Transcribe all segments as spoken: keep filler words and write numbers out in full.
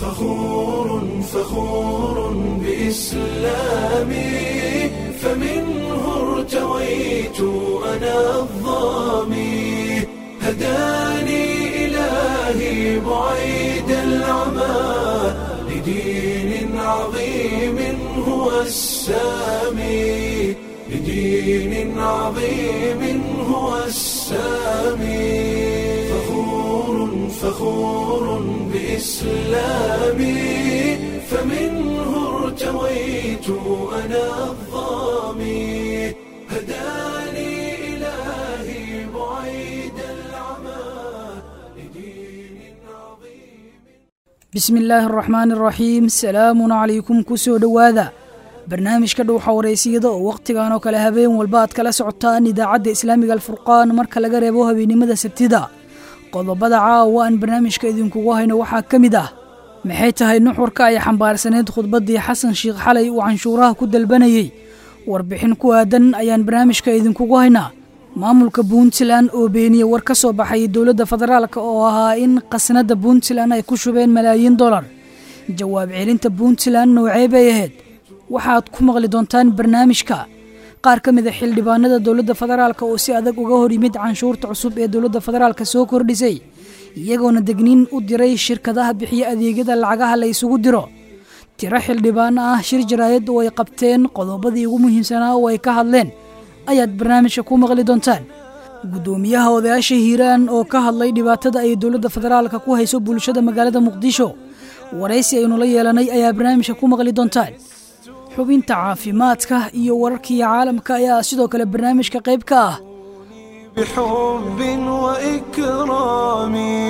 فخور فخور بإسلامي فمنه ارتويت أنا الظامي هداني إلهي بعيد العمى لدين عظيم هو السامي لدين عظيم هو السامي فخور فخور بإسلامي فمنه ارتويت أنا الظامي هداني إلهي بعيد العمى لدين عظيم. بسم الله الرحمن الرحيم. السلام عليكم كسو دواذا barnaamijka dhow xawareysiyada oo waqtigan oo kale habeen walba aad kala socotaan idaacadda islaamiga alfurqaan marka laga reebo habeenimada sabtida qodobada caawa aan barnaamijka idinkugu hayno waxaa ka mid ah maxay tahay nuxurka ay xambaarsaneed khudbadii xasan sheekh xalay uu canshuuraha ku dalbanayay warbixin ku aadan ayaan barnaamijka idinkugu haynaa maamulka Puntland oo beeniyay war ka soo baxay dowladda federaalka oo ahaa in qasnada Puntland ay ku shubeen malaayiin dollar jawaab celinta Puntland noocee bay ahayd waxaad ku maqli doontaan barnaamijka qaar ka mid ah xildhibaanada dowladda federaalka oo si adag uga hor yimid canshuurta cusub ee dowladda federaalka soo kordhisay iyagoona degniin u diray shirkadaha bixiya adeegyada lacagaha la isugu diro tiro xildhibaan ah shir jaraayad oo ay qabteen qodobadii ugu muhiimsanaa oo ay ka hadleen ayaad barnaamijka ku maqli doontaan gudoomiyaha odayaasha Hiiraan oo ka hadlay dhibaatada ay dowladda federaalka ku hayso bulshada magaalada Muqdisho waraysi aynu la yeelanay ayaa barnaamijka ku maqli doontaan xubinta caafimaadka iyo wararkii caalamka ayaa sidoo kale barnaamijka qayb ka ah بحب وإكرامي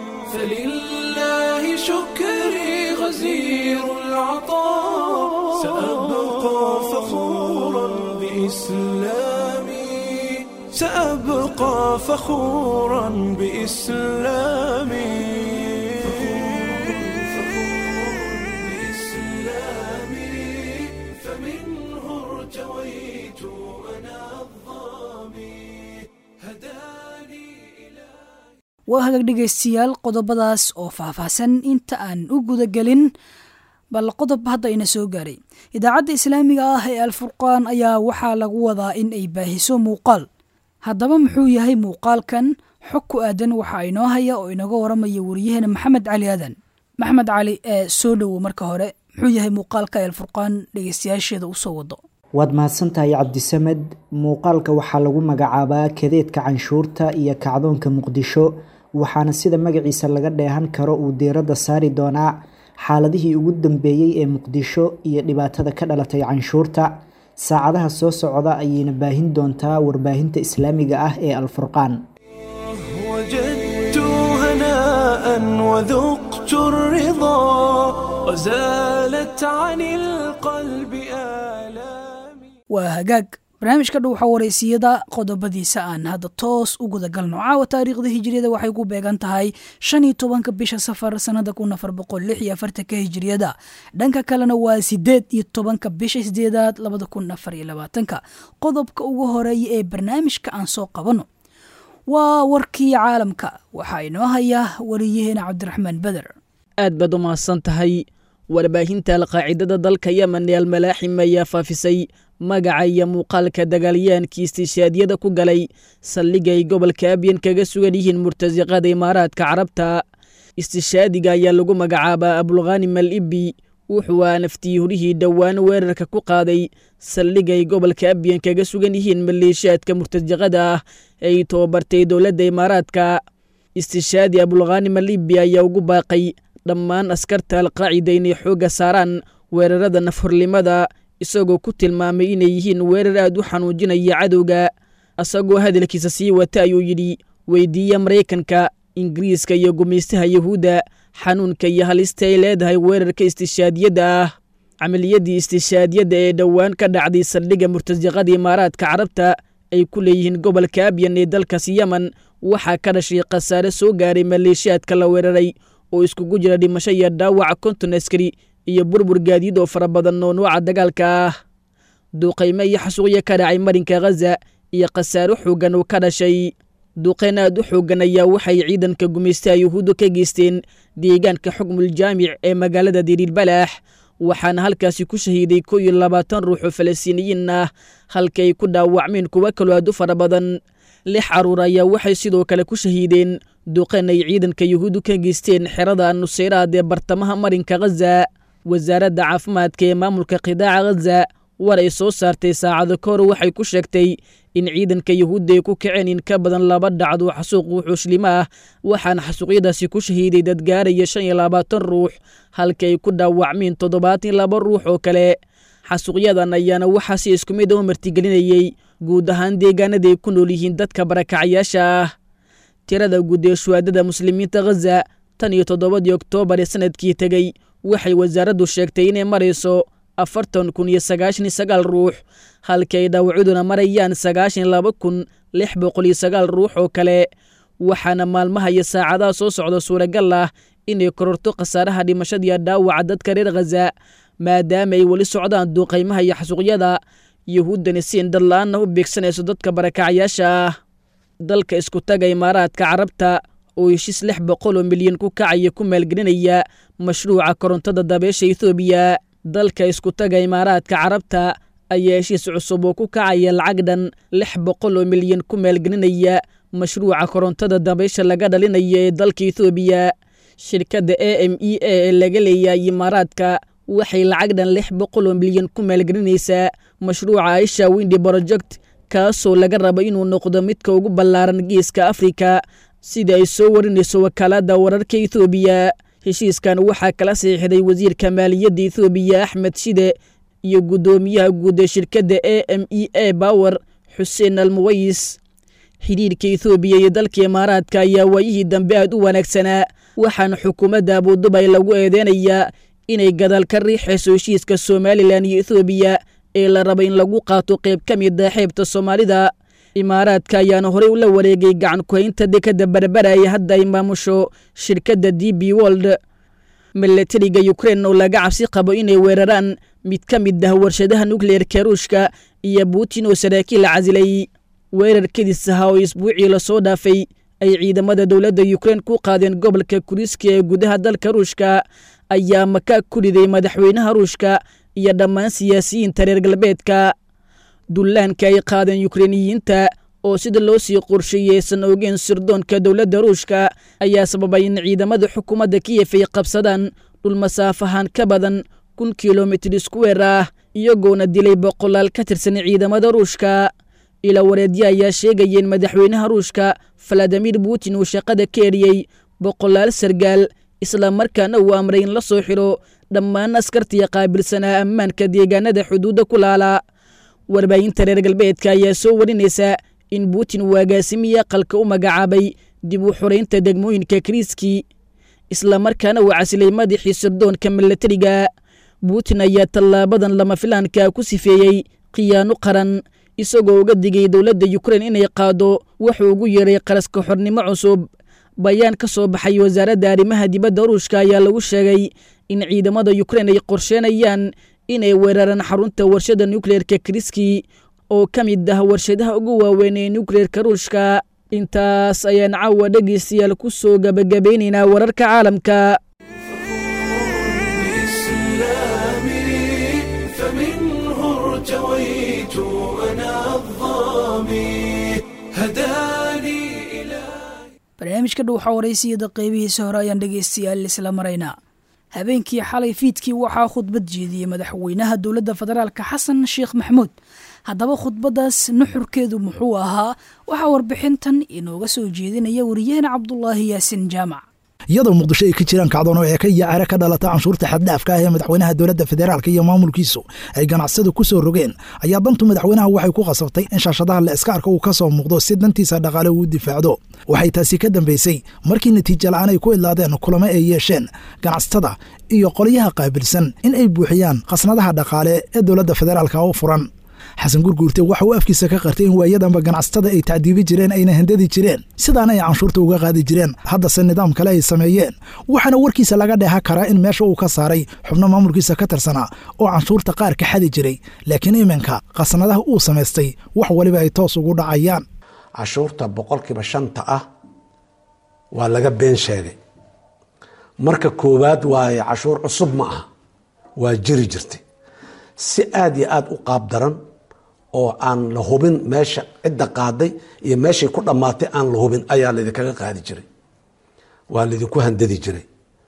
فلله شكري غزير العطاء سأبقى فخورا بإسلامي سأبقى فخورا بإسلامي waa hagaag dhegaystayaal qodobadaas oo faahfaahsan inta aan u guda gelin bal qodob hadda ina soo gaaray idaacadda islaamiga ah ee alfurqaan ayaa waxaa lagu wadaa in ay baahiso muuqaal haddaba muxuu yahay muuqaalkan xog ku aadan waxaa inoo haya oo inaga waramaya wariyaheena maxamed cali aadan maxamed cali ee soo dhowo marka hore muxuu yahay muuqaalka ee alfurqaan dhegaystayaasheeda u soo wado waad mahadsantahay cabdisamed muuqaalka waxaa lagu magacaabaa kadeedka canshuurta iyo kacdoonka muqdisho waxaana sida magaciisa laga dheehan karo uu diiradda saari doonaa xaaladihii ugu dambeeyey ee muqdisho iyo dhibaatada ka dhalatay canshuurta saacadaha soo socda ayayna baahin doontaa warbaahinta islaamiga ah ee alfurqaan وجدت هناء وذقت الرضا وزالت عن القلب آلامي waa hagaag barnaamijka dhow xawareysiyada qodobadiisa aan hadda toos u guda galno caawa taariikhda hijriyada waxay ku beegan tahay shan iyo tobanka bisha safar sanada kun afar boqol lix iyo afartanka hijriyada dhanka kalena waa sideed iyo tobanka bisha sideedaad labada kun afar iyo labaatanka qodobka ugu horeeya ee barnaamijka aan soo qabano waa warkii caalamka waxaa inoo haya wariyaheena cabdiraxmaan beder aad baad u mahadsan tahay warbaahinta alqaacidada dalka yemen ee almalaaxim ayaa faafisay magaca iyo muuqaalka dagaalyaankii istiishaadiyada ku galay saldhigay gobolka abyan kaga sugan yihiin murtasiqada imaaraadka carabta istishaadiga ayaa lagu magacaabaa abulkhanim al ibi wuxuu aa naftiyuurihii dhowaan weerarka ku qaaday saldhigay gobolka abyan kaga sugan yihiin maleeshiyaadka murtasiqada ah ay tababartay dowladda imaaraadka istishaadi abulkhanim al ibi ayaa ugu baaqay dhammaan askarta alqaacida inay xoogga saaraan weerarada nafhorlimada isagoo ku tilmaamay inay yihiin weerar aad u xanuujinaya cadowga asagoo hadalkiisa sii wata ayuu yidhi weydiiya maraykanka ingiriiska iyo gumaystaha yahuudda xanuunka iyo halista ay leedahay weerarka istishaadiyadda ah camaliyadii istishaadiyadda ee dhowaan ka dhacday saldhigga murtasiqada imaaraadka carabta ay ku leeyihiin gobolka abyan ee dalkaasi yemen waxaa ka dhashay khasaare soo gaaray maleeshiyaadka la weeraray oo iskugu jira dhimasho iyo dhaawac konton askari iyo burbur gaadiid oo fara badan oo nooca dagaalka ah duqayme iyo xasuuqyo ka dhacay marinka ghaza iyo khasaaro xoogan oo ka dhashay duqeyn aad u xooggan ayaa waxay ciidanka gumaystaha yuhuuddu ka geysteen deegaanka xukmul jaamic ee magaalada diriirbalaax waxaana halkaasi ku shahiiday kow iyo labaatan ruux oo falastiiniyiin ah halka ay ku dhaawacmeen kuwo kaloo aad u fara badan lix carruur ayaa waxay sidoo kale ku shahiideen duqeyn ay ciidanka yuhuuddu ka geysteen xerada nusayraad ee bartamaha marinka khaza wasaaradda caafimaadka ee maamulka qidaaca khaza war ay soo saartay saacado ka hor waxay ku sheegtay in ciidanka yuhuudda ay ku kaceen in ka badan laba dhacdo xasuuq wuxuuslimo ah waxaana xasuuqyadaasi ku shahiiday dad gaaraya shan iyo labaatan ruux halka ay ku dhaawacmeen toddobaatan laba ruux oo kale xasuuqyadan ayaana waxaa si isku mid u martigelinayey guud ahaan deegaanada ay ku nool yihiin dadka barakacayaasha ah tirada guud ee shuhaadada muslimiinta khaza tan iyo toddobadii oktoobar ee sanadkii tegey waxay wasaaraddu sheegtay inay marayso afartan kun iyo sagaashan iyo sagaal ruux halka ay dhaawacuduna marayaan sagaashan laba kun lix boqol iyo sagaal ruux oo kale waxaana maalmaha iyo saacadaha soo socda suuragal ah inay kororto khasaaraha dhimashadiiyo dhaawaca dadka reer khaza maadaama ay weli socdaan duuqaymaha iyo xasuuqyada yuhuuddani si indhadla-aanna u beegsanayso dadka barakacayaasha ah dalka isku taga imaaraadka carabta oo heshiis lix boqol oo milyan ku kacaya ku maalgelinaya mashruuca korontada dabeesha ethoobiya dalka isku taga imaaraadka carabta ayaa heshiis cusub oo ku kacaya lacag dhan lix boqol oo milyan ku maalgelinaya mashruuca korontada dabeesha laga dhalinaya ee dalka ethoobiya shirkadda a m e a ee laga leeyahay imaaraadka waxay lacag dhan lix boqol oo milyan ku maalgelinaysaa mashruuca aisha windi project kaasoo laga rabo inuu noqdo midka ugu ballaaran geeska afrika sida ay soo warinayso wakaaladda wararka ethoobiya heshiiskan waxaa kala saxiixday wasiirka maaliyadda ethoobiya axmed shide iyo guddoomiyaha guud ee shirkadda a m e a bower xuseen almuwayis xidhiirka ethoobiya iyo dalka imaaraadka ayaa waayihii dambe aad u wanaagsanaa waxaana xukuumadda abudubay lagu eedeynayaa inay gadaal ka riixayso heshiiska somalilan iyo ethoobiya ee la raba in lagu qaato qayb ka mid a xeebta soomaalida imaaraadka ayaana horey ula wareegay gacan ku-haynta dekadda barbaraya hadda ay maamusho shirkadda d b wold milatariga ukrein oo laga cabsi qabo inay weeraraan mid ka mid ah warshadaha nukleerka ruushka iyo buutin oo saraakiil casilay weerar kadis ahaa oo isbuucii lasoo dhaafay ay ciidamada dowladda ukrein ku qaadeen gobolka kuriski ee gudaha dalka ruushka ayaa maka ku riday madaxweynaha ruushka iyo dhammaan siyaasiyiinta reer galbeedka dullaanka ay qaadeen yukreiniyiinta oo sida loo sii qorsheeyey aysan ogeen sirdoonka dowladda ruushka ayaa sababay in ciidamada xukuumadda kiyef ay qabsadaan dhul masaafahaan ka badan kun kilomitir iskuweer ah iyagoona dilay boqolaal ka tirsan ciidamada ruushka ila wareedya ayaa sheegaya in madaxweynaha ruushka valadimir putin uu shaqada ka eriyey boqolaal sargaal isla markaana uu amray in la soo xiro dhammaan askartiya qaabilsanaa ammaanka deegaanada xuduudda ku laala warbaahinta reer galbeedka ayaa soo warinaysa in putin uu agaasimiye aqalka u magacaabay dib u xoraynta degmooyinka kriski isla markaana uu casilay madaxii sirdoonka milatariga putin ayaa tallaabadan lama filaanka ku sifeeyey khiyaano qaran isagoo uga digay dowladda ukrein inay qaado wuxuu ugu yeeray qaraska xornimo cusub bayaan ka soo baxay wasaaradda arrimaha dibadda ruushka ayaa lagu sheegay in ciidamada ukrein ay qorsheenayaan inay weeraraan xarunta warshada nukleerka kriski oo ka mid ah warshadaha ugu waaweyn ee nukleerka ruushka intaas ayaan caawa dhegaystayaal ku soo gabagabaynaynaa wararka caalamka barnaamijka dhow xawareysiyada qeybihiisa hore ayaan dhegaystayaal isla maraynaa habeenkii xalay fiidkii waxaa khudbad jeediyey madaxweynaha dowladda federaalka xasan sheekh maxamuud haddaba khudbaddaas nuxurkeedu muxuu ahaa waxaa warbixintan inooga soo jeedinaya wariyahena cabdulaahi yaasin jaamac iyadoo muqdisho ay ka jiraan kacdoon ee ka iyo care ka dhalata canshuurta xaddhaafka ah ee madaxweynaha dowladda federaalka iyo maamulkiisu ay ganacsada ku soo rogeen ayaa dantu madaxweynaha waxay ku qasabtay in shaashadaha la iska arka uu ka soo muuqdo si dantiisa dhaqaale uu difaacdo waxay taasi ka dambaysay markii natiijo la'aan ay ku idlaadeen kulamo ay yeesheen ganacsatada iyo qolyaha qaabilsan in ay buuxiyaan khasnadaha dhaqaale ee dowladda federaalka u furan xasan gurguurte waxa uu afkiisa ka qartay in waayadanba ganacsatada ay tacdiibi jireen ayna handadi jireen sidaana ay canshuurta uga qaadi jireen haddase nidaam kale ay sameeyeen waxaana warkiisa laga dheeha karaa in meesha uu ka saaray xubno maamulkiisa ka tirsanaa oo canshuurta qaar ka xadi jiray laakiin iminka khasnadaha uu samaystay wax waliba ay toos ugu dhacayaan cashuurta boqolkiiba shanta ah waa laga been sheegay. marka koowaad waaye cashuur cusub ma aha, waa jiri jirtay si aad iyo aad u qaab daran oo aan la hubin meesha cidda qaaday iyo meeshay ku dhammaatay aan la hubin ayaa laydinkaga qaadi jiray, waa laydinku handadi jiray,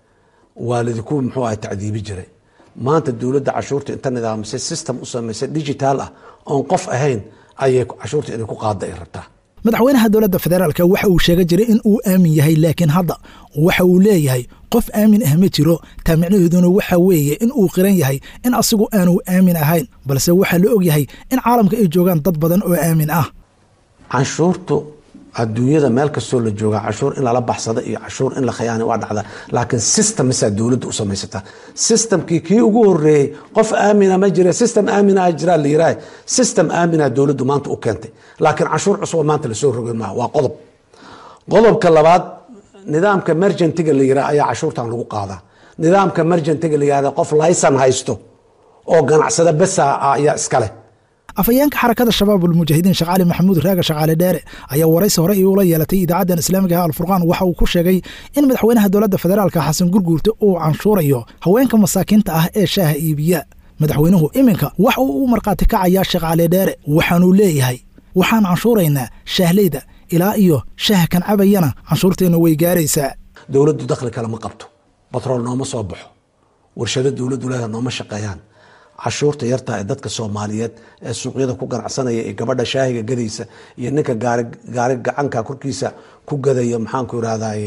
waa laydinku muxuu ahay tacdiibi jiray. maanta dowladda cashuurta inta nidaamisay system u samaysay digital ah oon qof ahayn ayay cashuurta inay ku qaada ay rabtaa. madaxweynaha dowladda federaalka waxa uu sheega jiray in uu aamin yahay, laakiin hadda waxa uu leeyahay qof aamin ah ma jiro. taamicnaheeduna waxa weeye in uu qiran yahay in asigu aanu aamin ahayn, balse waxaa la og yahay in caalamka ay joogaan dad badan oo aamin ah. canshuurtu adduunyada meel kastoo la joogaa cashuur in lala baxsado iyo cashuur in la khiyaana waa dhacda, laakiin system misaa dowladda u samaysataa. systemkii kii ugu horeeyey qof aamina ma jira, system aamina jiraa la yiraah. system aamina dowladdu maanta u keentay, laakiin cashuur cusub maanta lasoo rogay maaha. waa qodob. qodobka labaad, nidaamka emergentiga la yiraah ayaa cashuurtan lagu qaadaa. nidaamka emergentiga la yiraahdo qof laysan haysto oo ganacsada besa ayaa iskale. afayeenka xarakada shabaabul mujaahidiin Sheekh Cali Maxamuud Raaga Sheekh Cali Dheere ayaa waraysi hore ula yeelatay idaacadda islaamiga ah Al-Furqaan. waxa uu ku sheegay in madaxweynaha dowladda federaalka Xasan Gurguurte uu canshuurayo haweenka masaakiinta ah ee shaaha iibiya. madaxweynuhu iminka wax uu u marqaati kacayaa Sheekh Cali Dheere, waxaanu leeyahay waxaan canshuuraynaa shaahlayda ilaa iyo shaaha kan cabayana canshuurteena way gaaraysaa. dowladdu dakhli kale ma qabto, batrool nooma soo baxo, warshado dowladdu leedahay nooma shaqeeyaan. cashuurta yartaa ee dadka Soomaaliyeed ee suuqyada ku ganacsanaya ee gabadha shaahiga gadaysa iyo ninka gaari gaari gacanka korkiisa ku gadaya maxaan ku raadayay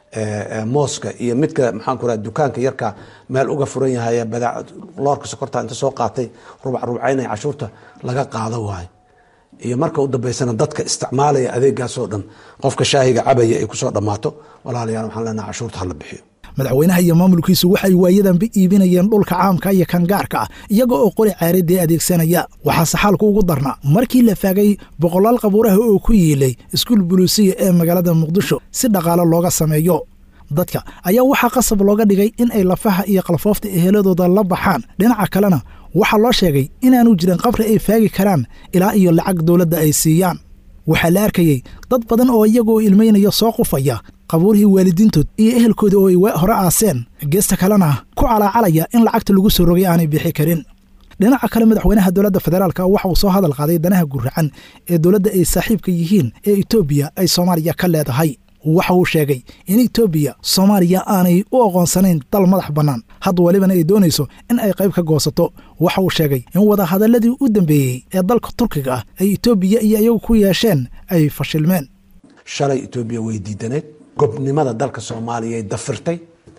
ee mooska iyo midka maxaan ku raad dukaanka yarka meel uga furan yahay badaac loorka sokorta inta soo qaatay rubac rubacaynay cashuurta laga qaado waay. iyo marka u dambeysana dadka isticmaalaya adeegaas oo dhan qofka shaahiga cabaya ay ku soo dhamaato, walaalayaal waxaan leenahay cashuurta hala bixiyo. madaxweynaha iyo maamulkiisu waxay waayadanba iibinayeen dhulka caamka iyo kan gaarka ah iyaga oo qori caaradii adeegsanaya. waxaase xaalku ugu darna markii la faagay boqolaal qabuuraha oo ku yiilay iskuul buluusiya ee magaalada muqdisho si dhaqaalo looga sameeyo. dadka ayaa waxaa qasab looga dhigay in ay lafaha iyo qalfoofta eheladooda la baxaan. dhinaca kalena waxaa loo sheegay inaanu jirin qabri ay faagi karaan ilaa iyo lacag dowladda ay siiyaan. waxaa la arkayey dad badan oo iyagoo ilmaynaya soo qufaya qabuurihii waalidiintood iyo ehelkooda oo ay hore aaseen, geesta kalena ku calaacalaya in lacagta lagu soo rogay aanay bixi karin. dhinaca kale madaxweynaha dowladda federaalka waxa uu soo hadal qaaday danaha guracan ee dowladda ay saaxiibka yihiin ee Itoobiya ay Soomaaliya ka leedahay. waxa uu sheegay in Itoobiya Soomaaliya aanay u aqoonsanayn dal madax bannaan, hadda walibana ay doonayso in ay qayb ka goosato. waxa uu sheegay in wada hadaladii u dambeeyey ee dalka Turkiga ah ay Itoobiya iyo ayagu ku yeesheen ay fashilmeen. shalay Itoobiya way diidaneed gobnimada dalka Soomaaliya ay dafirtay,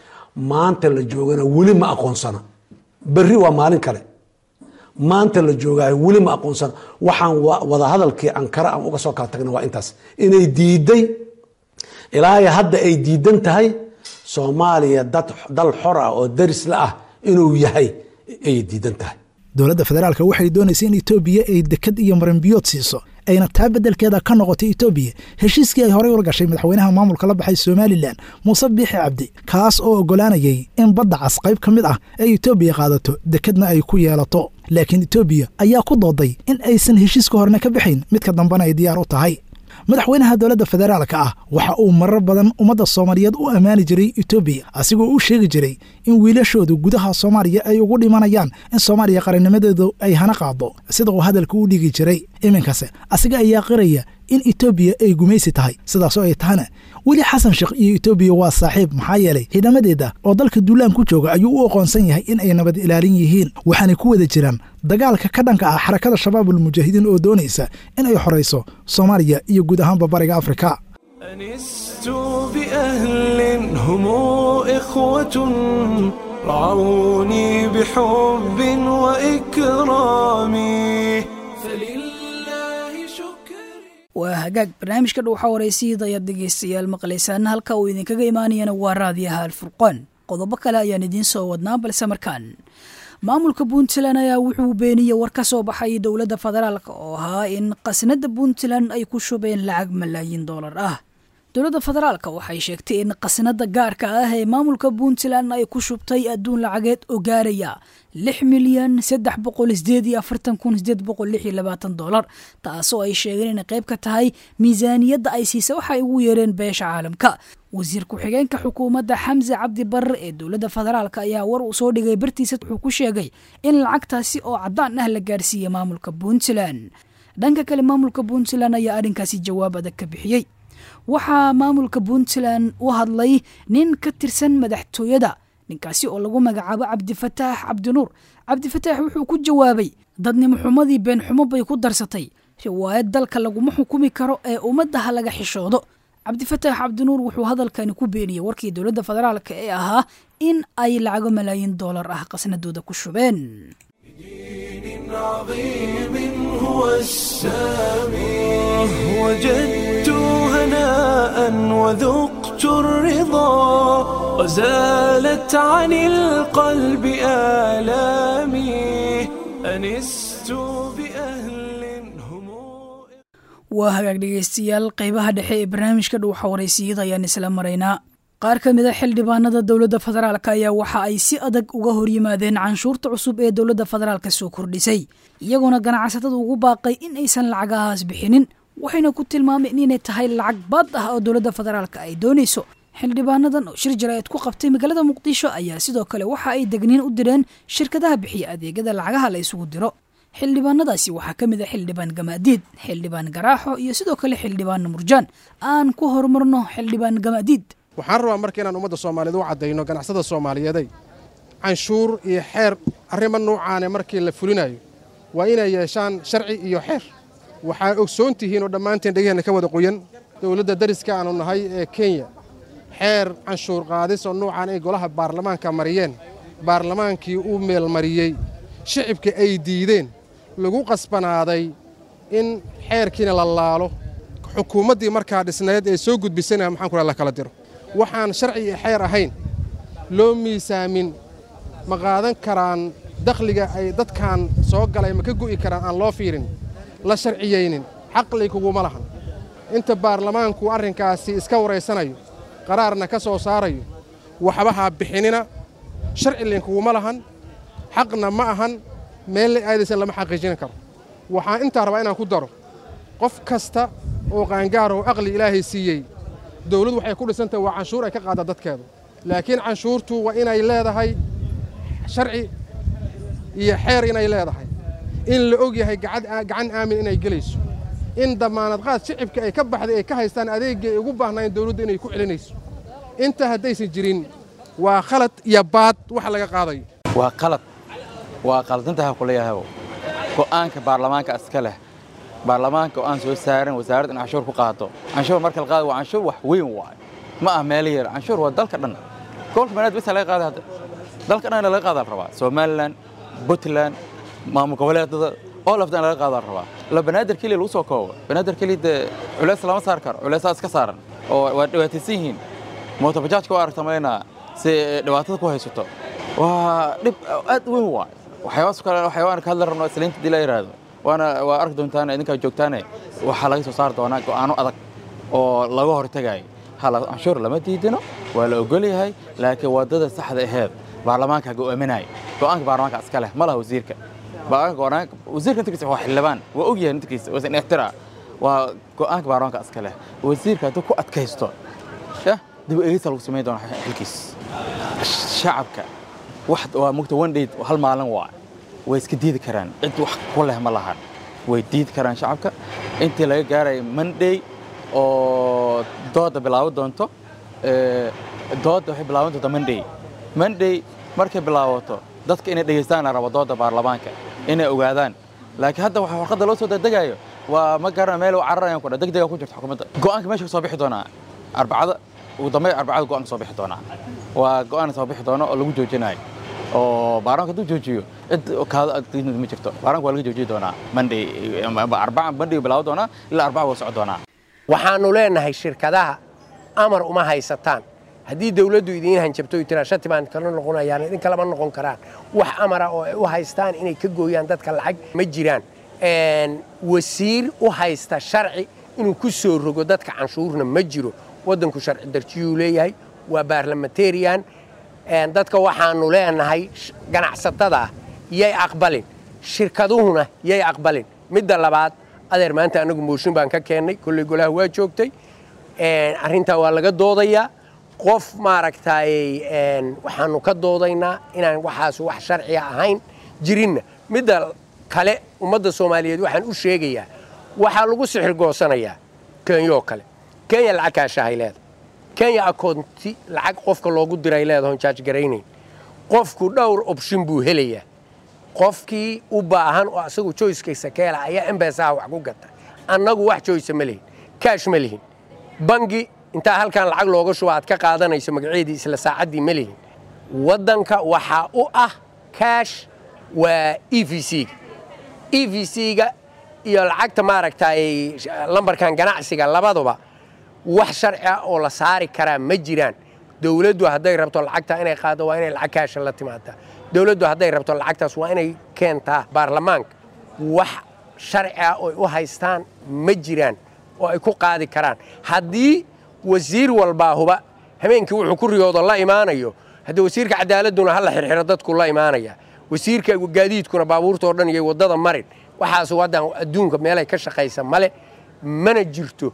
maanta la joogana weli ma aqoonsana. berri waa maalin kale, maanta la joogaay weli ma aqoonsana. waxaan wada hadalkii Ankara aan uga soo kala tagnay waa intaas, inay diiday ilaa hadda ay diidan tahay Soomaaliya dad dal xor ah oo daris la ah inuu yahay ay diidan tahay. dowladda federaalka waxay doonaysaa in Itoobiya ay dekad iyo marinbiyood siiso, ayna taa bedelkeeda ka noqotay Itoobiya heshiiskii ay horey u gashay madaxweynaha maamulka la baxay Somaliland Muuse Biixi Cabdi, kaas oo ogolaanayay in badda cas qayb ka mid ah ay Itoobiya qaadato dekadna ay ku yeelato. laakiin Itoobiya ayaa ku dooday in aysan heshiiska horna ka bixin, midka dambana ay diyaar u tahay. madaxweynaha dowladda federaalka ah waxa uu marar badan ummadda Soomaaliyeed u amaani jiray Itoobiya, asigoo u sheegi jiray in wiilashoodu gudaha Soomaaliya ay ugu dhimanayaan in Soomaaliya qarannimadeedu ay hana qaado, sida uu hadalka u dhigi jiray. iminkase asiga ayaa qiraya in Itoobiya ay gumaysi tahay, sidaas oo ay tahana weli Xasan Sheekh iyo Itoobiya waa saaxiib, maxaa yeelay ciidamadeeda oo dalka duulaan ku jooga ayuu u aqoonsan yahay in ay nabad ilaalin yihiin, waxaana ku wada jiraan dagaalka ka dhanka ah xarakada shabaabul mujaahidiin oo doonaysa in ay xoreyso Soomaaliya iyo guud ahaanba bariga Afrika. أنست بأهل هم إخوة رعوني بحب وإكرام فلله شكري. waa hagaag barnaamijka dhow xawareysiyada ayaad dhegeystayaal maqlaysaan, halka uu idinkaga imaanayana waa raadiyaha Al-Furqaan. qodobo kale ayaan idiin soo wadnaa, balse markaan maamulka Puntland ayaa wuxuu beeniyey war ka soo baxay dowladda federaalka oo ahaa in qasnada Puntland ay ku shubeen lacag malaayiin doolar ah. dowladda federaalka waxay sheegtay in qasnada gaarka ah ee maamulka puntland ay ku shubtay adduun lacageed oo gaaraya lix milyan saddex boqol sideed iyo afartan kun sideed boqol lix iyo labaatan dolar taasoo ay sheegeen inay qayb ka tahay miisaaniyadda ay siisa waxa ay ugu yeereen beesha caalamka wasiir ku-xigeenka xukuumadda xamse cabdi barre ee dowladda federaalka ayaa war uu soo dhigay bartiisa wuxuu ku sheegay in lacagtaasi oo caddaan ah la gaarsiiyey maamulka puntland dhanka kale maamulka puntland ayaa arrinkaasi jawaab adag ka bixiyey waxaa maamulka puntland u hadlay nin ka tirsan madaxtooyada ninkaasi oo lagu magacaabo cabdifataax cabdinuur cabdifataax wuxuu ku jawaabay dadnimo xumadii been xumo bay ku darsatay riwaayad dalka laguma xukumi karo ee ummadaha laga xishoodo cabdifataax cabdinuur wuxuu hadalkani ku beeniyey warkii dowladda federaalka ee ahaa in ay lacago malaayiin doolar ah qasnadooda ku shubeen عظيم هو السامي وجدت هناء وذقت الرضا وزالت عن القلب آلامي أنست بأهل هم waa hagaag dhegeystayaal qaybaha dhexe ee barnaamijka dhuuxa waraysiyada ayaan isla maraynaa qaar ka mid a xildhibaanada dowladda federaalka ayaa waxa ay si adag uga horyimaadeen canshuurta cusub ee dowladda federaalka soo kordhisay iyagoona ganacsatada ugu baaqay in aysan lacagahaas bixinin waxayna ku tilmaameen inay tahay lacag baad ah oo dowladda federaalka ay doonayso xildhibaanadan oo shir jaraa'id ku qabtay magaalada muqdisho ayaa sidoo kale waxa ay degniin u direen shirkadaha bixiya adeegyada lacagaha la isugu diro xildhibaanadaasi waxaa ka mid a xildhibaan gamaadiid xildhibaan garaaxo iyo sidoo kale xildhibaan murjaan aan ku horumarno xildhibaan gamaadiid waxaan rabaa marka inaan ummadda soomaaliyeed u caddayno ganacsada soomaaliyeeday canshuur iyo xeer arrimo nuucaane markii la fulinayo waa inay yeeshaan sharci iyo xeer waxaa ogsoon tihiin oo dhammaanteen dhegaheenna ka wada qoyan dowladda dariska aanu nahay ee kenya xeer canshuur qaadis oo nuucaan ay golaha baarlamaanka mariyeen baarlamaankii uu meelmariyey shicibka ay diideen lagu qasbanaaday in xeerkiina la laalo xukuumaddii markaa dhisnayd ee soo gudbisana maxaan ku la kala diro waxaan sharci iyo xeer ahayn loo miisaamin ma qaadan karaan dakhliga ay dadkan soo galay ma ka go'i karaan aan loo fiirin la sharciyeynin xaqli kuguma lahan inta baarlamaanku arrinkaasi iska waraysanayo qaraarna ka soo saarayo waxba ha bixinina sharci linkuguma lahan xaqna ma ahan meel la aadaysan lama xaqiijin karo waxaan intaa rabaa inaan ku daro qof kasta oo qaangaar oo aqli ilaahay siiyey dawladdu waxay ku dhisantahay waa canshuur ay ka qaada dadkeeda laakiin canshuurtu waa inay leedahay sharci iyo xeer inay leedahay in la og yahay gacan aamin inay gelayso in damaanad qaad shicibka ay ka baxday ay ka haystaan adeegii ay ugu baahnaayeen dawladdu inay ku celinayso inta haddaysan jirin waa khalad iyo baad wax laga qaadayo waa qalad waa qaldantaha kuleeyahay go'aanka baarlamaanka iska leh baarlamaanka oo aan soo saarin wasaaradda in canshuur ku qaato canshuur marka la qaado waa canshuur wax weyn waay ma ah meel yar canshuur waa dalka dhan gobolka banaadir bas laga qaado hadda dalka dhan laga qaado rabaa Soomaaliland Puntland maamul goboleedyada oo laftan laga qaado rabaa la banaadir kaliya lagu soo koobo banaadir kaliya culays lama saar karo culays iska saaran oo waa dhibaataysan yihiin mooto bajaajka waa aragtamayna si dhibaatada ku haysato waa dhib aad weyn waay waxyaabo kale waxyaabo ka hadla rabno isliinta dila yiraahdo waana waa arki doontaan idinka joogtaan waxa laga soo saar doonaa go'aano adag oo laga hortagay hal canshuur lama diidino waa la ogol yahay laakiin wadada saxda aheed baarlamaanka go'aaminay go'aanka baarlamaanka iska leh malaha wasiirka baarlamaanka wasiirka intiisa waa xildhibaan waa og yahay intiisa waa in ixtira waa go'aanka baarlamaanka iska leh wasiirka haduu ku adkaysto ya dib eegis lagu sameeyo doona xilkiis shacabka wax waa mugta one day hal maalin waa way iska diidi karaan cid wax ku leh ma lahan way diidi karaan shacabka intii laga gaaray Monday oo dooda bilaaw doonto ee dooda waxay bilaawan doontaa Monday Monday markay bilaawato dadka inay dhageystaan rabo dooda baarlamaanka inay ogaadaan laakiin hadda waxa warqada loo soo degdegayo waa ma garan meel uu cararayaan ku degdega ku jirto xukuumadda go'aanka meesha soo bixi doona arbacada ugu dambeey arbacada go'aan soo bixi doona waa go'aan soo bixi doona oo lagu joojinayo oo baarlamaanka duu joojiyo cid ka adkeeyay ma jirto baarlamaanka waa laga joojin doonaa Monday arbaca Monday bilaaw doona ilaa arbaca waa socon doona waxaanu leenahay shirkadaha amar uma haysataan haddii dawladdu idin hanjabto ay tiraa shati baan kala noqonayaan idin kala ma noqon karaan wax amara oo ay u haystaan inay ka gooyaan dadka lacag ma jiraan een wasiir u haysta sharci inuu ku soo rogo dadka canshuurna ma jiro waddanku sharci darjiyuu leeyahay waa baarlamentarian dadka waxaanu leenahay ganacsatada ah yay aqbalin shirkaduhuna yay aqbalin midda labaad adeer maanta anagu mooshin baan ka keennay kolley golaha waa joogtay arrintaa waa laga doodayaa qof maaragtay waxaanu ka doodaynaa inaan waxaas wax sharciya ahayn jirinna midda kale ummadda soomaaliyeed waxaan u sheegayaa waxaa lagu sixir goosanayaa kenya oo kale kenya lacag kaashahay leedahay kenya akoonti lacag qofka loogu diray leedahay jaaj garaynayn qofku dhowr option buu helayaa qofkii u baahan oo asagu choice-kiisa keela ayaa embassy wax ku gata annagu wax choice ma lihin cash ma lihin bangi inta halkan lacag looga shubo aad ka qaadanayso magaceedii isla saacadii ma lihin waddanka waxa u ah cash waa E V C E V C-ga iyo lacagta maaragtay lambarkan ganacsiga labaduba wax sharci ah oo la saari karaa ma jiraan dawladdu hadday rabto lacagta inay qaado waa inay lacag cash la timaado dawladdu hadday rabto lacagtaas waa inay keentaa baarlamaanka wax sharci ah oo u haystaan ma jiraan oo ay ku qaadi karaan haddii wasiir walba huba habeenkii wuxuu ku riyoodo la imaanayo haddii wasiirka cadaaladuna hal xirxiro dadku la imaanaya wasiirka gaadiidkuna baabuurta oo dhan iyo wadada marin waxaas wadan adduunka meel ay ka shaqaysa male mana jirto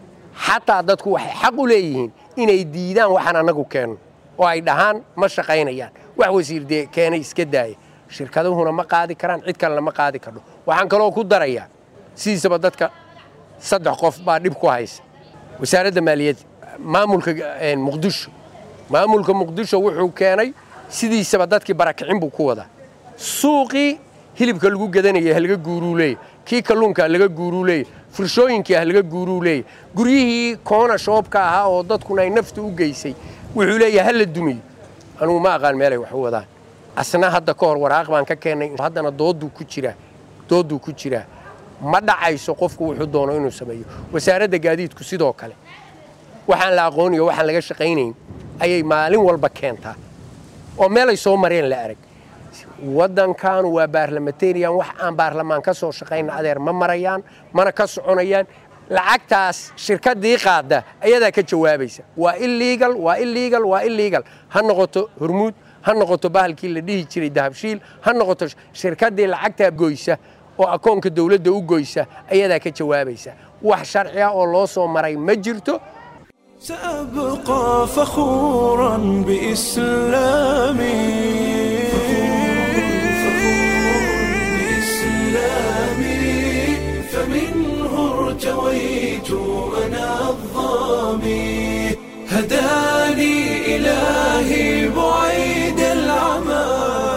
xataa dadku waxay xaq u leeyihiin inay diidaan waxaan anagu keeno oo ay dhahaan ma shaqaynayaan wax wasiir de keenay iska daay shirkaduhuna ma qaadi karaan cid kale ma qaadi karo waxaan kaloo ku darayaa siisaba dadka saddex qof baa dib ku haysa wasaaradda maaliyadda maamulka muqdisho maamulka muqdisho wuxuu keenay sidiisaba dadkii barakicin buu ku wadaa suuqii hilibka lagu gadanayay halga guuruulay kii kalluunka laga guuruulay furshooyinkii laga guuruulay guryihii koona shoobka ahaa oo dadkuna ay nafta u geysay wuxuu leeyahay hal la dumiyo anuu ma aqaan meelay wax u wadaan asna hadda ka hor waraaq baan ka keenay haddana dooddu ku jira dooddu ku jira ma dhacayso qofku wuxuu doono inuu sameeyo wasaaradda gaadiidku sidoo kale waxaan la aqooniyo waxaan laga shaqaynayn ayay maalin walba keentaa oo meel ay soo mareen la arag waddankan waa baarlamentarian wax aan baarlamaan ka soo shaqayn adeer ma marayaan mana ka soconayaan lacagtaas shirkadii qaada ayadaa ka jawaabaysa waa illegal waa illegal waa illegal ha noqoto hormuud ha noqoto bahalkii la dhihi jiray dahabshiil ha noqoto shirkadii lacagta goysa oo akoonka dawladda u goysa ayadaa ka jawaabaysa wax sharci ah oo loo soo maray ma jirto سأبقى فخورا بإسلامي فمنه ارتويت أنا الظامي هداني إلهي بعيد العمى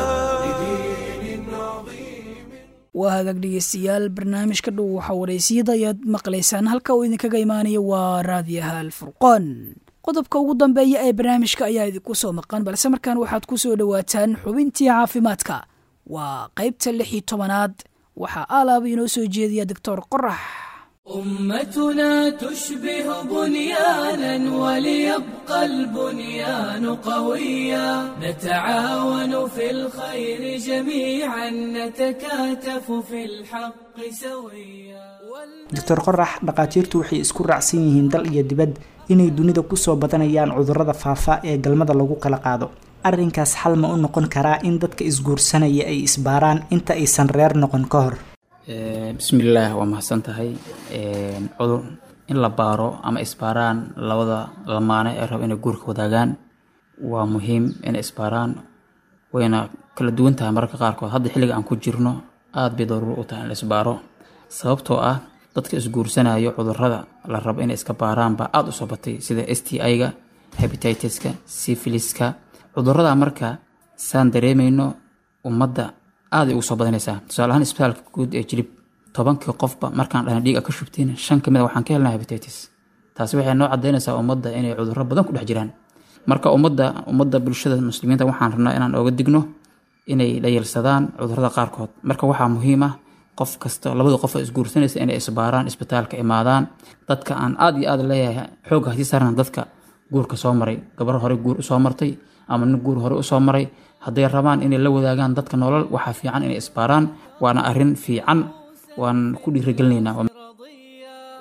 waa hagaag dhegeystayaal barnaamijka dhow waxa wareysiyada ayaad maqlaysaan halka uu idinkaga imaanaya waa raadiyaha alfurqaan qodobka ugu dambeeya ee barnaamijka ayaa idinku soo maqan balse markaan waxaad ku soo dhowaataan xubintii caafimaadka waa qaybta lix iyo tobanaad waxaa alaaba inoo soo jeediya doctor qorax أمتنا تشبه بنيانا وليبقى البنيان قويا نتعاون في الخير جميعا نتكاتف في الحق سويا doctor qorax dhaqaatiirtu waxay isku raacsan yihiin dal iyo dibad inay dunida ku soo badanayaan cudurrada faafa ee galmada lagu kala qaado arrinkaas xal ma u noqon karaa in dadka isguursanaya ay isbaaraan inta aysan reer noqon ka hor bismillaah waa mahadsan tahay cudur in la baaro ama isbaaraan labada lamaane ee rabo inay guurka wadaagaan waa muhiim inay isbaaraan wayna kala duwan tahay mararka qaarkood hadda xilliga aan ku jirno aad bay daruuri u tahay in la isbaaro sababtoo ah dadka isguursanayo cudurrada la rabo inay iska baaraan baa aad u soo batay sida S T I-ga hepatitis-ka syphilis-ka cudurrada marka saan dareemayno ummadda aad ay ugu soo badanaysaa tusaale ahaan isbitaalka guud ee jilib tobankii qofba markaan dhahna dhiig ka shubtiin shan kamid waxaan ka helnaa hepatitis taasi waxay noo cadaynaysaa ummadda inay cudurro badan ku dhex jiraan marka ummadda ummadda bulshada muslimiinta waxaan rabnaa inaan ooga digno inay dhayalsadaan cudurrada qaarkood marka waxaa muhiim ah qof kasta labada qof ee isguursanaysa inay isbaaraan isbitaalka imaadaan dadka aan aad iyo aad leeyahay xoogga hadii saaran dadka guurka soo maray gabar hore guur u soo martay ama nin guur hore u soo maray hadday rabaan inay la wadaagaan dadka nolol waxaa fiican inay isbaaraan waana arrin fiican waan ku dhiirigelinaynaa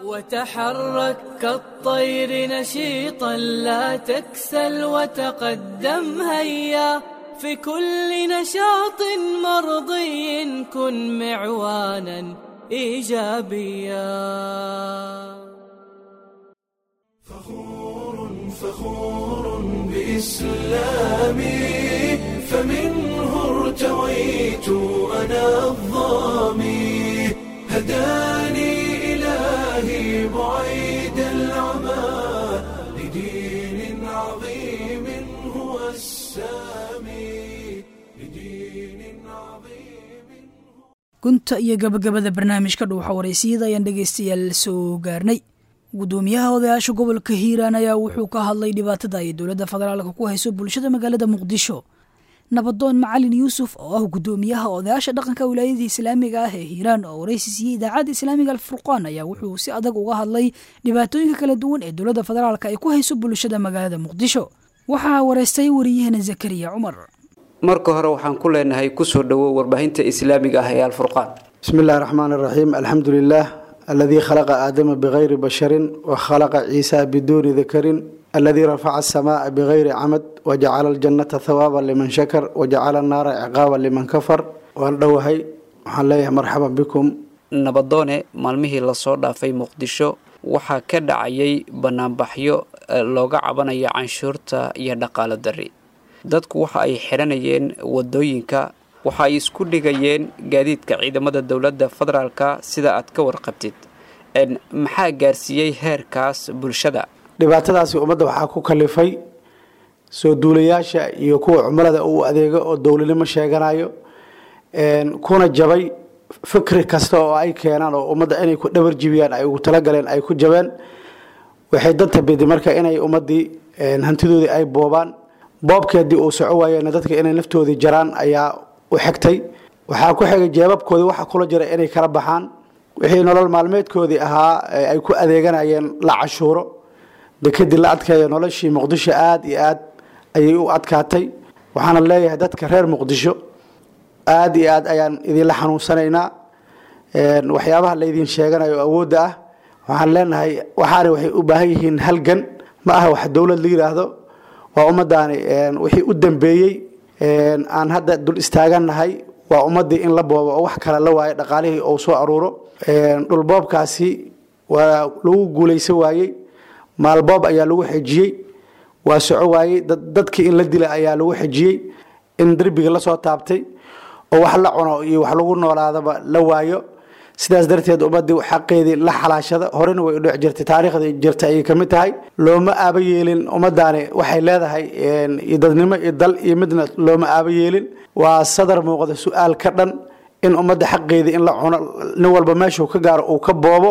وتحرك كالطير نشيطا لا تكسل وتقدم هيا في كل نشاط مرضي كن معوانا إيجابيا. فخور فخور بإسلامي فمنه ارتويت أنا الظامي هداني إلهي بعيد العمى لدين عظيم هو السامي لدين عظيم. gunta iyo gabagabada barnaamijka dhuuxa wareysiyada ayaan dhegaystayaal soo gaarnay. gudoomiyaha odayaasha gobolka hiiraan ayaa wuxuu ka hadlay dhibaatada ay dowladda federaalka ku hayso bulshada magaalada muqdisho. nabadoon macalin yuusuf oo ah gudoomiyaha odayaasha dhaqanka wilaayada islaamiga ah ee hiiraan oo wareysi siiyey idaacadda islaamiga alfurqaan ayaa wuxuu si adag uga hadlay dhibaatooyinka kala duwan ee dowladda federaalka ay ku hayso bulshada magaalada muqdisho. waxaa wareystay wariyahana zakariya cumar. marka hore waxaan ku leenahay ku soo dhawow warbaahinta islaamiga ah ee alfurqaan. bismillaahir rahmaanir rahiim alxamdulillaah alladii khalaqa aadama bigayri basharin wa khalaqa ciisa biduuni dakarin الذي رفع السماء بغير عمد وجعل الجنة ثوابا لمن شكر وجعل النار عقابا لمن كفر وندوهي وحليه مرحبا بكم. nabadoone maalmihii lasoo dhaafay muqdisho waxaa ka dhacayay banaanbaxyo looga cabanaya canshuurta iyo dhaqaalo dari. dadku waxa ay xiranayeen wadooyinka, waxa ay isku dhigayeen gaadiidka ciidamada dowladda federaalka sida aad ka warqabtid. maxaa gaarsiiyey heerkaas bulshada? dhibaatadaasi ummadda waxaa ku kalifay soo duulayaasha iyo kuwa cumlada uu adeego oo dowladnimo sheeganayo kuna jabay fikri kasta oo ay keenaan oo ummadda inay ku dhabar jibiyaan ay ugu talagaleen ay ku jabeen. waxay danta bidi marka inay ummaddii hantidoodii ay boobaan. boobkeedii uu soco waayeen dadka inay naftoodii jaraan ayaa u xigtay. waxaa ku xigay jeebabkoodii waxa kula jira inay kala baxaan wixii nolol maalmeedkoodii ahaa ay ku adeeganayeen la cashuuro. dekadii la adkeeyo noloshii muqdisho aad iyo aad ayay u adkaatay. waxaana leeyahay dadka reer muqdisho aad iyo aad ayaan idinla xanuunsanaynaa. waxyaabaha laydin sheeganayo awoodda ah waxaan leenahay waxaana waxay u baahan yihiin halgan ma aha wax dowlad la yiraahdo. waa ummadaani wixii u dambeeyey aan hadda dul istaagannahay waa ummadii in la boobo oo wax kale la waayo dhaqaalihii uu soo aruuro. dhulboobkaasi waa lagu guulaysan waayey. maalboob ayaa lagu xejiyey waa soco waayey. dadkii in la dila ayaa lagu xejiyey in derbiga lasoo taabtay oo wax la cuno iyo wax lagu noolaadaba la waayo. sidaas darteed ummadii xaqeedii la xalaashada horena way u dhici jirtay taariikhdii jirta ayay ka mid tahay. looma aaba yeelin ummadaani waxay leedahay iyo dadnimo iyo dal iyo midna looma aaba yeelin. waa sadar muuqda su-aal ka dhan in ummadda xaqeedii in la cuno nin walba meeshuu ka gaaro uu ka boobo.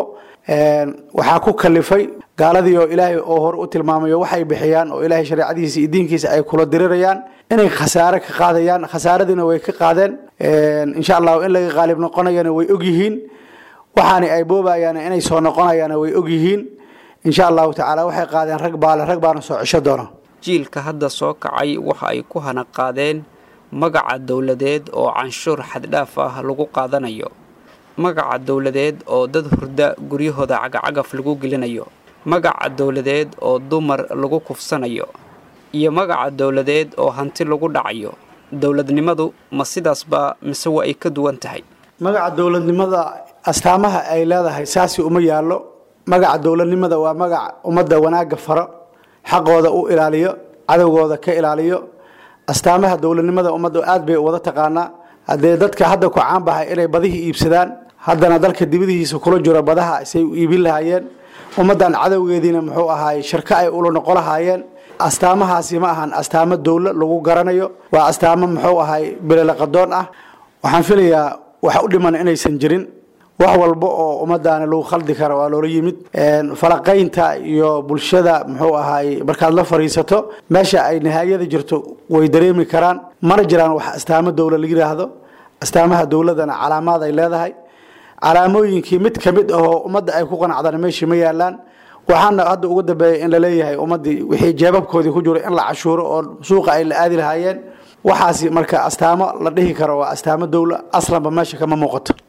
waxaa ku kalifay gaaladii oo ilaahay oo hore u tilmaamayo waxay bixiyaan oo ilaahay shariicadiisa iyo diinkiisa ay kula dirirayaan inay khasaare ka qaadayaan. khasaaradiina way ka qaadeen. insha allahu in laga qaalib noqonayana way ogyihiin. waxaani ay boobayaan inay soo noqonayaan way ogyihiin. insha allahu tacaala waxay qaadeen rag baale rag baana soo cisho doona. jiilka hadda soo kacay waxa ay ku hana qaadeen magaca dowladeed oo canshuur xaddhaaf ah lagu qaadanayo, magaca dowladeed oo dad hurda guryahooda cagacagaf lagu gelinayo, magaca dowladeed oo dumar lagu kufsanayo, iyo magaca dowladeed oo hanti lagu dhacayo. dowladnimadu ma sidaasba mise waa ay ka duwan tahay? magaca dowladnimada astaamaha ay leedahay saasi uma yaallo. magaca dowladnimada waa magac ummadda wanaagga faro, xaqooda u ilaaliyo, cadowgooda ka ilaaliyo. astaamaha dowladnimada ummadda aad bay wada taqaanaa. haddee dadka hadda ku caan bahay inay badihii iibsadaan haddana dalka dibadihiisa kula jiro badaha say u iibin lahaayeen. ummaddan cadowgeediina muxuu ahaay shirko ay ula noqo lahaayeen. astaamahaasi ma ahan astaamo dowla lagu garanayo, waa astaamo muxuu ahaay bilolaqadoon ah. waxaan filayaa waxa u dhiman inaysan jirin. wax walba oo ummadaana lagu khaldi karo waa loola yimid. falaqaynta iyo bulshada muxuu ahaay markaad la fariisato meesha ay nihaayada jirto way dareemi karaan. mana jiraan wax astaamo dowla la yiraahdo. astaamaha dowladana calaamaad ay leedahay. calaamooyinkii mid ka mid ahoo ummadda ay ku qanacdaan meeshii ma yaalaan. waxaana hadda ugu dambeeyay in la leeyahay ummaddii wixii jeebabkoodii ku jiro in la cashuuro oo suuqa ay la aadi lahaayeen. waxaasi marka astaamo la dhihi karo waa astaamo dowla aslanba meesha kama muuqato.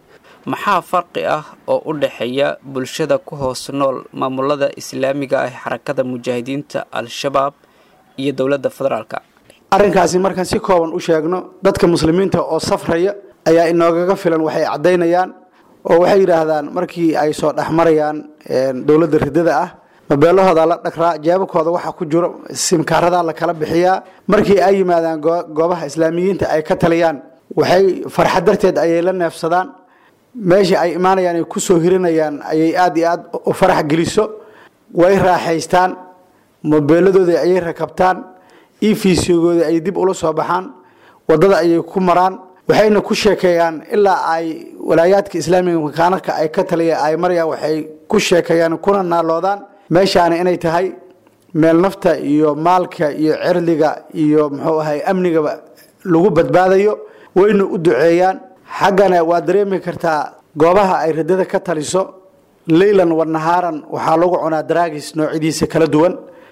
maxaa farqi ah oo u dhexeeya bulshada ku hoos nool maamulada islaamiga ah xarakada mujaahidiinta al-shabaab iyo dowladda federaalka? arrinkaasi markaan si kooban u sheegno, dadka muslimiinta oo safraya ayaa inoogaga filan waxay caddaynayaan oo waxay yidhaahdaan markii ay soo dhexmarayaan dowladda ridada ah mabeelahooda la dhagraa, jeebabkooda waxa ku jiro simkaarada la kala bixiyaa. markii ay yimaadaan goobaha islaamiyiinta ay ka taliyaan waxay farxad darteed ayay la neefsadaan. meesha ay imaanayaan ay ku soo hirinayaan ayay aad iyo aad u farax geliso, way raaxaystaan, mobeeladooda ayay rakabtaan, efisigooda ay dib ula soo baxaan, wadada ayay ku maraan, waxayna ku sheekeeyaan ilaa ay walaayaadka islaamiga makaanaka ay ka taliyaan ay marayaan, waxay ku sheekeeyaan kuna naaloodaan meeshaana inay tahay meel nafta iyo maalka iyo cirdiga iyo muxuu ahay amnigaba lagu badbaadayo, wayna u duceeyaan. xaggana waa dareemi kartaa goobaha ay ridada ka taliso leylan wa nahaaran waxaa lagu cunaa daraagis noocyadiisa kala duwan.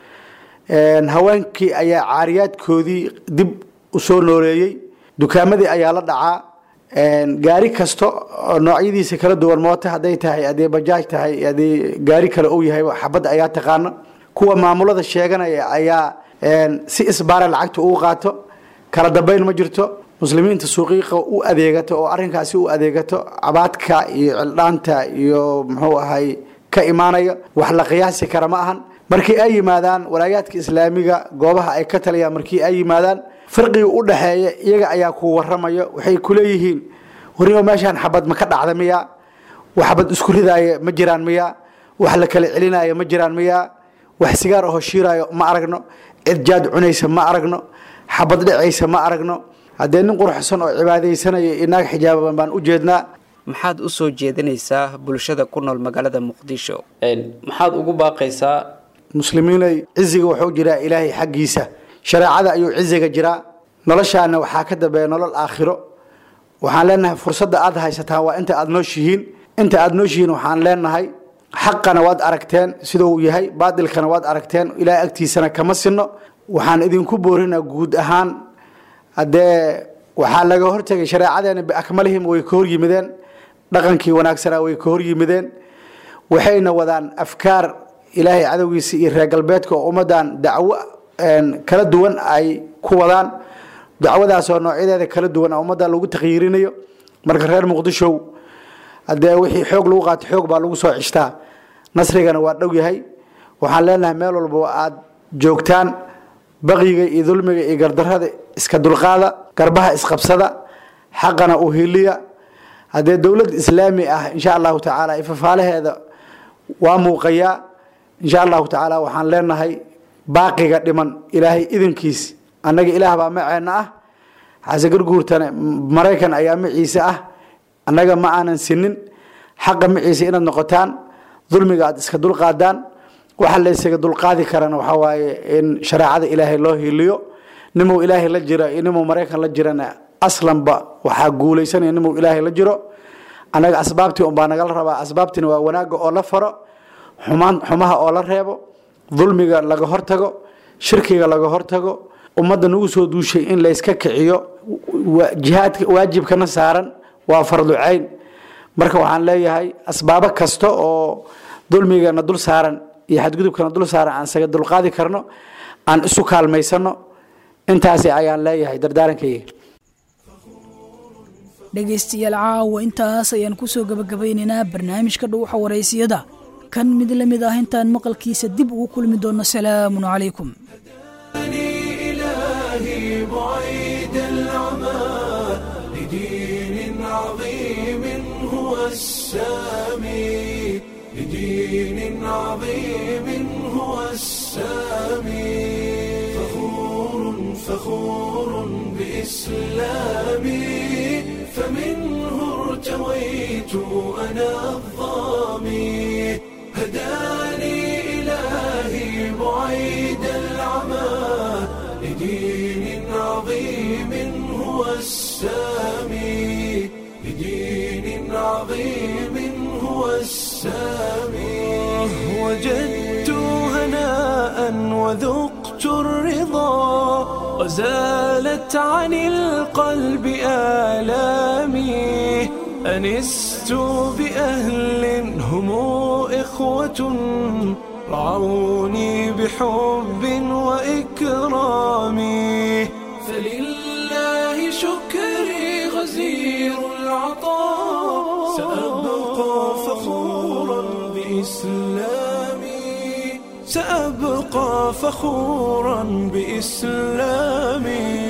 haweenkii ayaa caariyaadkoodii dib u soo nooleeyey, dukaamadii ayaa la dhacaa, gaari kasta oo noocyadiisa kala duwan, mooto hadday tahay, haddii bajaaj tahay, haddii gaari kale uu yahay xabadda ayaa taqaana. kuwa maamulada sheeganaya ayaa si isbaara lacagta ugu qaato, kala dambayn ma jirto. muslimiinta suuqiiqa u adeegato oo arrinkaasi u adeegato, cabaadka iyo cildhaanta iyo muxuu ahay ka imaanaya wax la qiyaasi kara ma ahan. markii ay yimaadaan walaayaadka islaamiga goobaha ay ka taliyaan, markii ay yimaadaan farqiga u dhaxeeya iyaga ayaa ku waramayo, waxay ku leeyihiin wariyo meeshaan xabad ma ka dhacda miya, wax xabad isku ridaaya ma jiraan miya, wax la kala celinaya ma jiraan miya, wax sigaar oo shiiraayo ma aragno, cid jaad cunaysa ma aragno, xabad dhacaysa ma aragno. haddee nin quruxsan oo cibaadaysanaya inaag xijaaban baan u jeednaa. maxaad u soo jeedinaysaa bulshada ku nool magaalada muqdisho? maxaad ugu baaqaysaa? muslimiinay, ciziga wuxuu jiraa ilaahay xaggiisa, shareecada ayuu ciziga jiraa, noloshaana waxaa ka dambeeya nolol aakhiro. waxaan leenahay fursadda aad haysataan waa inta aad nooshihiin. inta aad nooshihiin waxaan leenahay xaqana waad aragteen siduu yahay, baadilkana waad aragteen, ilaahay agtiisana kama sinno. waxaan idinku boorinaa guud ahaan haddee waxaa laga hortagay shareecadeena biakmalihim way ka hor yimideen, dhaqankii wanaagsanaa way ka hor yimideen, waxayna wadaan afkaar ilaahay cadowgiisa iyo reer galbeedka oo ummadan dacwo kala duwan ay ku wadaan. dacwadaasoo noocyadeeda kala duwan ummadda lagu takyiirinayo. marka reer muqdisho haddee wixii xoog lagu qaato xoog baa lagu soo cishtaa, nasrigana waa dhow yahay. waxaan leenahay meel walba aad joogtaan baqiga iyo dulmiga iyo gardarada iska dulqaada, garbaha isqabsada, xaqana u hiliya. haddee dowlad islaami ah insha allahu tacaala ifafaalaheeda waa muuqayaa. insha allahu tacaala waxaan leenahay baaqiga dhiman ilaahay idinkiis, annaga ilaah baa maceena ah, xase garguurtana maraykan ayaa maciise ah, annaga ma aanan sinin. xaqa maciise inaad noqotaan, dulmiga aad iska dulqaadaan. waxa la isaga dulqaadi karana waxa waaye in shareecada ilaahay loo hiliyo. nimuu ilaahay la jira iyo nimuu maraykan la jirana aslanba waxaa guulaysanaya nimuu ilaahay la jiro. annaga asbaabtii unbaa nagala rabaa, asbaabtina waa wanaagga oo la faro, xumaan xumaha oo la reebo, dulmiga laga hortago, shirkiga laga hortago, ummadda nagu soo duushay in layska kiciyo. jihaadka waajibkana saaran waa fardu cayn. marka waxaan leeyahay asbaabo kasta oo dulmigana dul saaran iyo xadgudubkana dul saaran aan isaga dulqaadi karno aan isu kaalmaysano. intaasi ayaan leeyahay dardaarankayga. dhegaystayaal caawa intaas ayaan ku soo gabagabaynaynaa barnaamijka dhuuxa waraysiyada kan mid la mid ah intaan maqalkiisa dib ugu kulmi doono. salaamun calaykum. لدين عظيم هو السامي فخور فخور بإسلامي فمنه ارتويت أنا الظامي هداني إلهي بعيد العمى لدين عظيم هو السامي لدين عظيم هو السامي وجدت هناء وذقت الرضا وزالت عن القلب آلامي أنست بأهل هم إخوة رعوني بحب وإكرام فلله شكري غزير العطاء سأبقى فخورا بإسلامي سأبقى فخورا بإسلامي